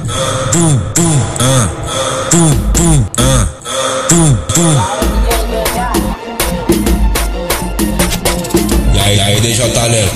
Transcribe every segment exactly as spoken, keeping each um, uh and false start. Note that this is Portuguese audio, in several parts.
tum, tum, ah, tum, tum, ah, tum, tum. E aí, aí, D J Léo.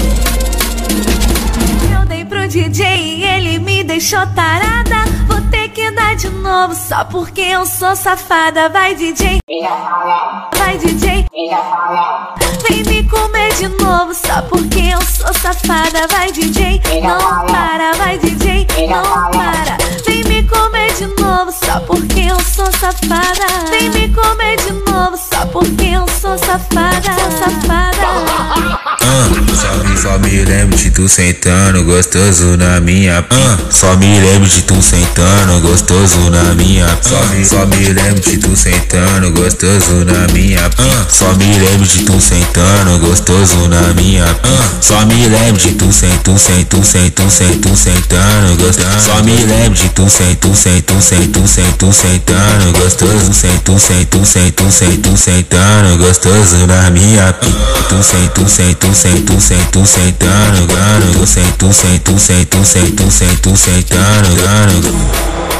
Eu dei pro D J e ele me deixou tarada. Vou ter que dar de novo só porque eu sou safada. Vai, D J, vai, D J, vem me comer de novo só porque eu sou safada. Vai, D J, não para, vai, D J, não para. Vem me comer de novo só porque eu sou safada. Vem me comer de novo só porque eu sou safada, safada. Ah, só, só me lembro de tu sentando gostoso na minha ah, só me lembro de tu sentando gostoso na minha só me, só me lembro de tu sentando gostoso na minha ah, só me lembro de tu sentando gostoso na minha ah, só me lembro de tu sento, sento, sento, sento, sentando gostoso. Só me lembro de tu sento, sento, sento, sento, sentando gostoso. Sento, sento, sento, sento, sentando gostoso na minha tu sento, sento, sento, sento, sentando gano. Sento, sento, sento, sento, sento, sentando gano.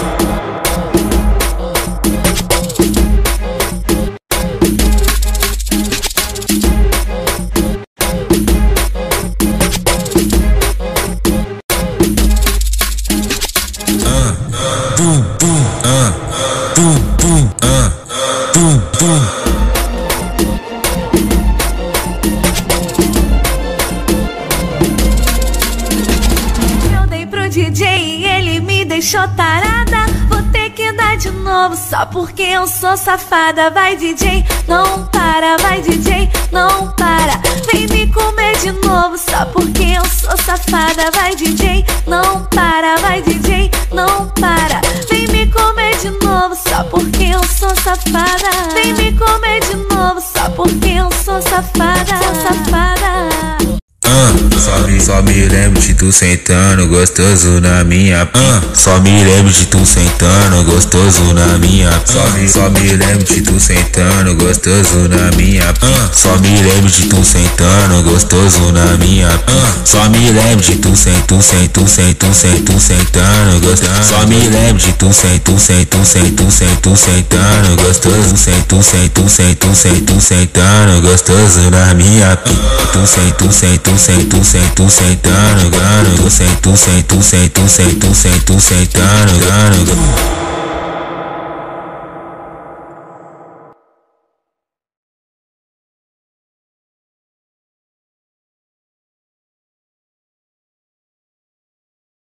Tum, tum, ah, tum, tum, ah, tum, tum. Eu dei pro D J e ele me deixou tarada. Vou ter que dar de novo só porque eu sou safada. Vai, D J, não para, vai, D J, não para. Vem me comer de novo só porque eu sou safada. Vai, D J, não para, vai, D J, não para. Vem me comer de novo só porque eu sou safada. Vem me comer de novo só porque eu sou safada, sou safada. Ah, só me, só me lembro de tu sentando gostoso na minha ah, só me lembro de tu sentando gostoso na minha só me, só me lembro de tu sentando gostoso na minha ah, só me lembro de tu sentando gostoso na minha ah, só me lembro de tu sento, sento, sento, sento, sentando gostoso. Só me lembro de tu sento, sento, sento, sento, sentando gostoso. Sento, sento, sento, sento, sentando gostoso na minha tu sento, sento, sento, sento, sentando gano. Sento, sento, sento, sento, sento, sentando gano.